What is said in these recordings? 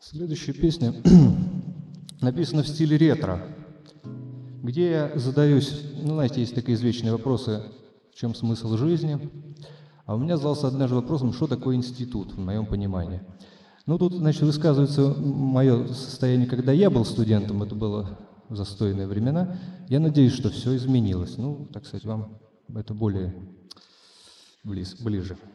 Следующая песня написана в стиле ретро, где я задаюсь, знаете, есть такие извечные вопросы, в чем смысл жизни, а у меня задался однажды вопросом, что такое институт, в моем понимании. Тут, значит, высказывается мое состояние, когда я был студентом, это было в застойные времена. Я надеюсь, что все изменилось. Так сказать, вам это более ближе.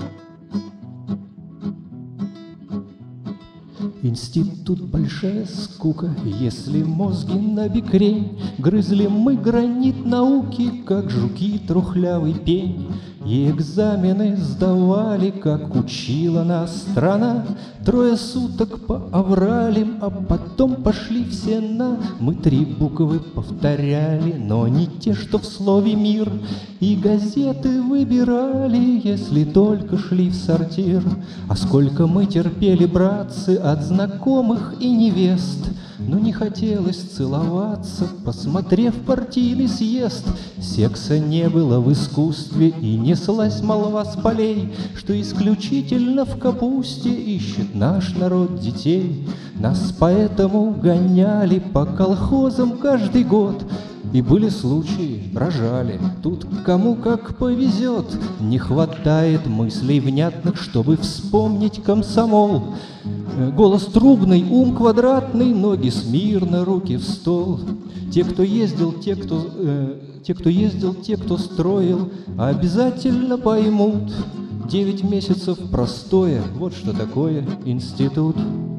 Институт — большая скука, если мозги набекрень. Грызли мы гранит науки, как жуки трухлявый пень. И экзамены сдавали, как учила нас страна. 3 суток по авралям, а потом пошли все на. Мы 3 буквы повторяли, но не те, что в слове «мир». И газеты выбирали, если только шли в сортир. А сколько мы терпели, братцы, от знакомых и невест. Но не хотелось целоваться, посмотрев партийный съезд. Секса не было в искусстве, и неслась молва с полей, что исключительно в капусте ищет наш народ детей. Нас поэтому гоняли по колхозам каждый год. И были случаи, рожали, тут кому как повезет. Не хватает мыслей внятных, чтобы вспомнить комсомол. Голос трубный, ум квадратный, ноги смирно, руки в стол. Те, кто ездил, те, кто строил, обязательно поймут. 9 месяцев простое, вот что такое институт.